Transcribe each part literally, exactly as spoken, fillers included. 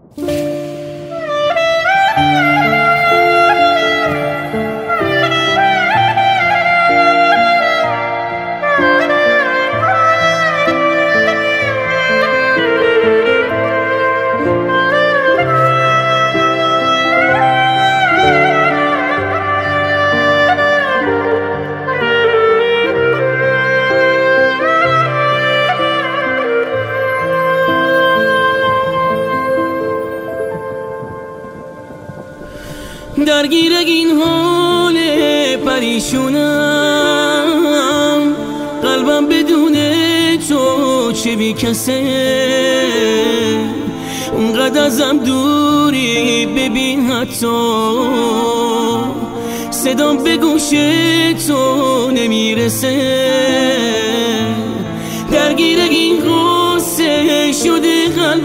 درگیر این حال پریشونم، قلبم بدون تو چه بی کسه، اونقدر ازم دوری ببین حتی صدام به گوش تو نمیرسه. درگیر این غصه شده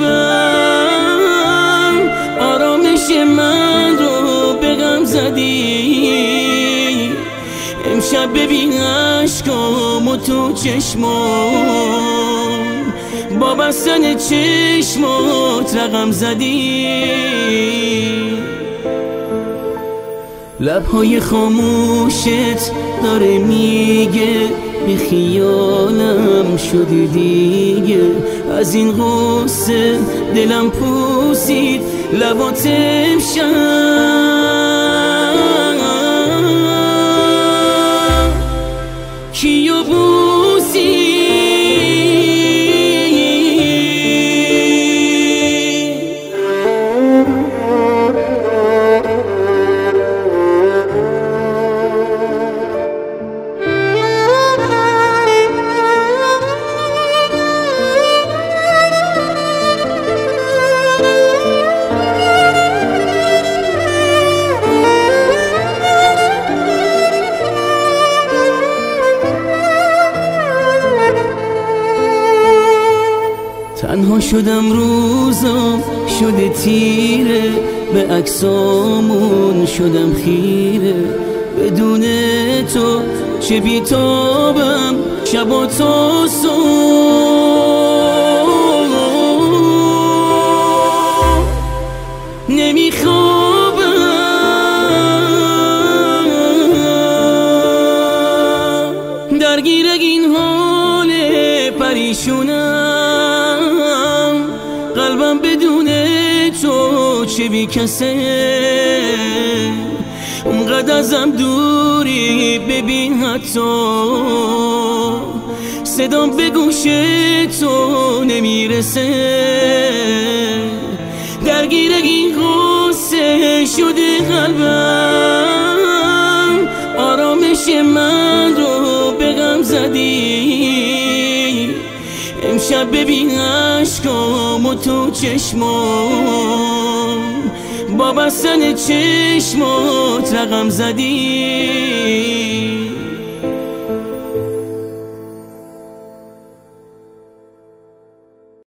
قلبم، آرامش من رو به غم زدی. امشب ببین عشقامو تو چشمام، با بستن چشمات رقم زدی. لبهای خاموشت داره میگه به خیالم شدی دیگه، از این غصه دلم پوسید لبات امشب کیو بوسی. تنها شدم روزم شده تیره، به عکسامون شدم خیره. بدون تو چه بیتابم شب و تا صبح، نمیخوابم. درگیر این حال پریشونم، قلبم بدون تو چه بی کسه، اونقدر ازم دوری ببین حتی صدام به گوش تو نمیرسه. درگیر این غصه شده قلبم، آرامش من رو به غم زدی. امشب ببین عشقامو تو چشمام، با بستن چشمات رقم زدی.